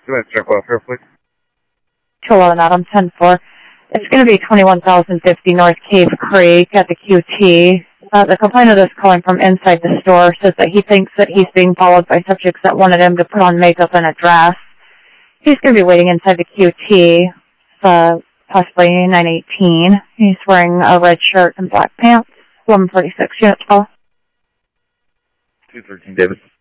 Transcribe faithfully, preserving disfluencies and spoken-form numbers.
Two minutes, check welfare, please. two eleven Adam, ten four. It's going to be twenty-one thousand fifty North Cave Creek at the Q T. Uh, the complainant is calling from inside the store, says that he thinks that he's being followed by subjects that wanted him to put on makeup and a dress. He's going to be waiting inside the Q T, uh, possibly nine eighteen. He's wearing a red shirt and black pants. eleven forty-six, unit twelve. two thirteen, David.